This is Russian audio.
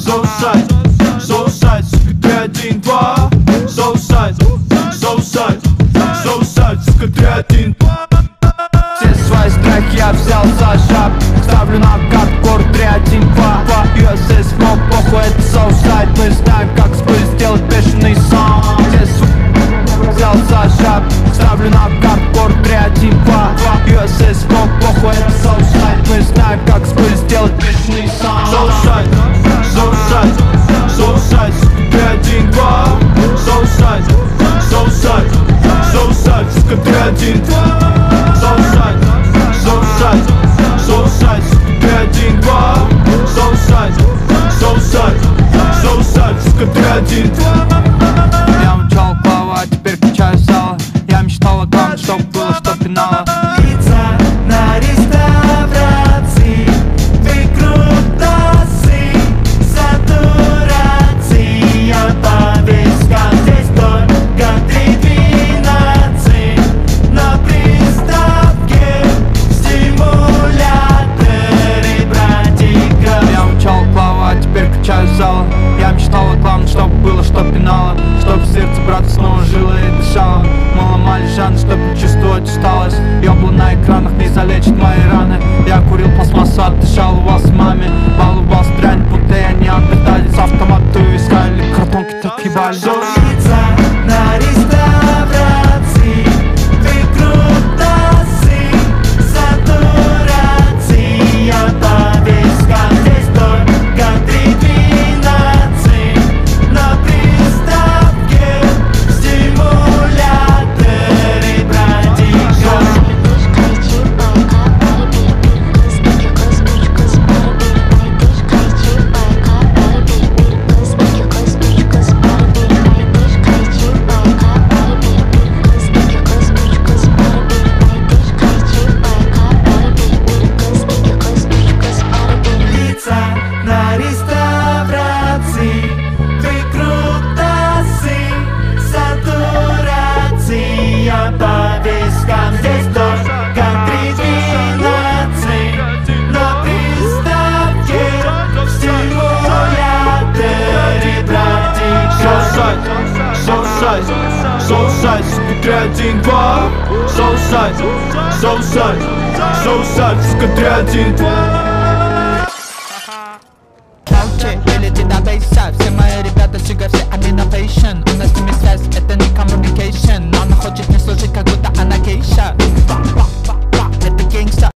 Соусайд, соусайд, сука, ты один, два. Соусайд, соусайд, соусайд, сука, ты один, два. Все свои страхи я взял за шаг. Ставлю на карту 3, 1, 2. USS, но похуй, это соусайд. Мы знаем, как сделать бешеный сон. Все взял за шаг. Ставлю на карту 3, 1, 2. USS, но похуй, это соусайд. Мы знаем, как сделать бешеный сон. Соусайд, соусайд, соусайд, сука, ты один, два. Соусайд, соусайд, соусайд, сука, ты один, два. Соусайд, соусайд, соусайд, сука, ты один, два. Соусайд, соусайд, соусайд, сука, ты один, два. Я мчал плавать, теперь качаю сало. Я мечтал о том, чтоб было, что пинало. Пицца на реставрации, выкрутасы, сатурация по вискам. Здесь только 3:12 на приставке, стимуляторы, братика. Я мчал плавать, теперь качаю сало. Я мечтал о том, чтоб было, что пинало. Чтоб сердце, брат, снова жило и дышало. Мы ломали жанр, чтобы чувствовать усталость. Ёбла на экранах не залечит мои раны. Я курил пластмассу, отдышал у вас маме. Баловал дрянь, будто я неандерталец. Автоматы искали, картонки так ебали. Пицца на реставрации, выкрутасы, сатурация по вискам. Здесь только 3:12 на приставке, стимуляторы, братика. Пицца на реставрации, выкрутасы, сатурация по вискам. Здесь только 3:12 на приставке, стимуляторы, братик. Соусайд, соусайд, соусайд, сука, ты один, два. Соусайд, соусайд, соусайд, сука, ты один, два. Научи, вылети до бейса. Все мои ребята сига, все они на пейшен. У нас с ними связь, это не communication. Но она хочет мне служить, как будто она гейша. Это гейнгста.